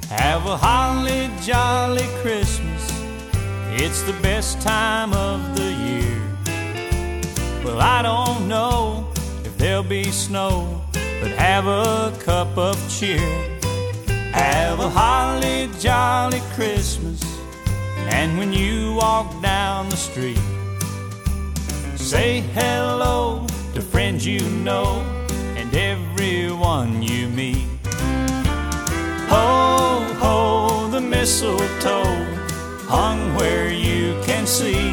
Have a holly jolly Christmas. It's the best time of the year. Well, I don't know if there'll be snow, but have a cup of cheer. Have a holly jolly Christmas. And when you walk down the street, say hello to friends you know and everyone you meet. Ho, ho, the mistletoe hung where you can see.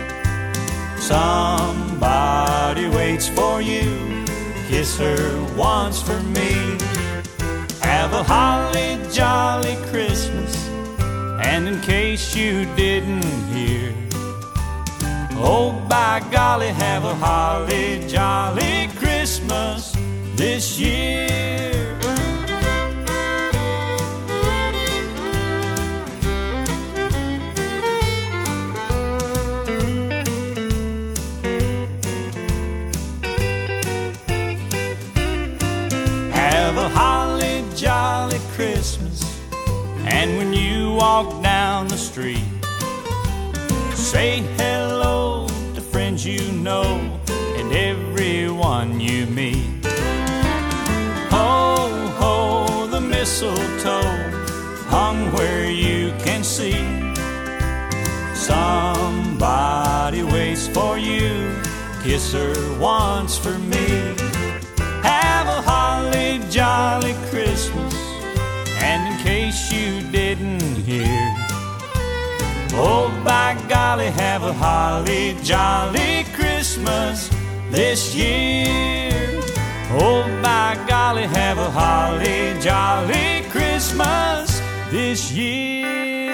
Somebody waits for you, kiss her once for me. Have a holly jolly Christmas. And in case you didn't hear, oh, by golly, have a holly jolly Christmas this year. Have a holly jolly Christmas. And when you walk down the street, say hello to friends you know and everyone you meet. Ho, ho, the mistletoe hung where you can see. Somebody waits for you, kiss her once for me. Have a holly jolly Christmas. And in case you didn't hear, oh, by golly, have a holly jolly Christmas this year. Oh, by golly, have a holly jolly Christmas this year.